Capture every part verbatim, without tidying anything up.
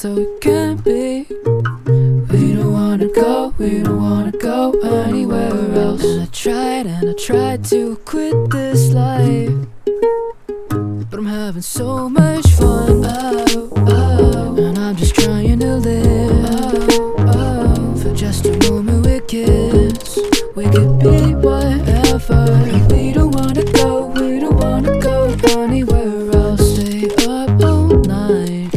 so it can't be. We don't wanna go, we don't wanna go anywhere else. And I tried and I tried to quit this life, but I'm having so much fun. Oh, oh, and I'm just trying to live. Oh, oh, for just a moment we kiss. We could be whatever. We don't wanna go, we don't wanna go anywhere else. Stay up all night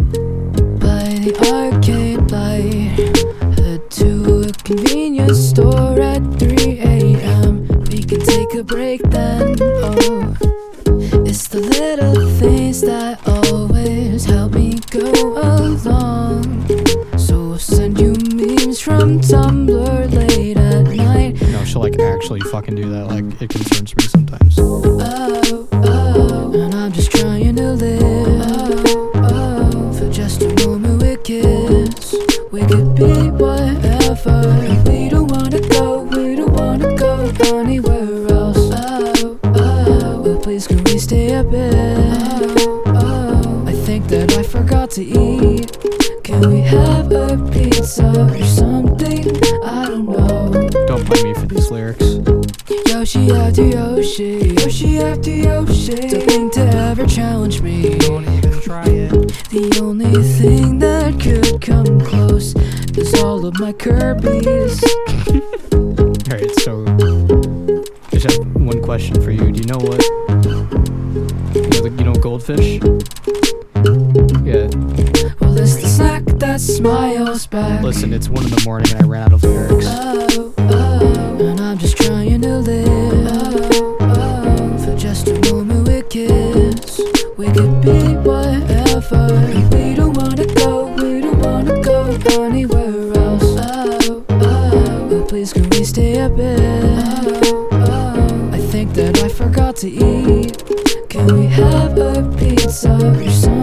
by the arcade light. Head to a convenience store at three a m We can take a break then. Oh, it's the little things that always help me go along. So I'll send you memes from Tumblr late at night. No, she'll like actually fucking do that. Like, it concerns me sometimes. Oh, oh, and I'm just trying to live. Oh, oh, for just a moment we kiss. We could be whatever. We don't wanna go, we don't wanna go anywhere else. Oh, oh, but please can we stay a bit? Oh, oh, I think that I forgot to eat. Can we have a pizza or something? I don't know. Don't blame me for these lyrics. Yoshi after Yoshi, Yoshi after Yoshi, nothing to ever challenge me. Don't even try it. The only thing that could come close is all of my Kirby's. Alright, so I just have one question for you. Do you know what? You know, the, you know goldfish? Yeah. Well, it's the snack that smiles back. Listen, it's one in the morning and I ran out of lyrics. Oh, oh, and I'm just trying to live. Oh, oh, for just a moment we kiss. We could be whatever. We don't wanna go, we don't wanna go anywhere else. Oh, oh, but please can we stay a bit? Oh, oh, I think that I forgot to eat. Can we have a pizza or something?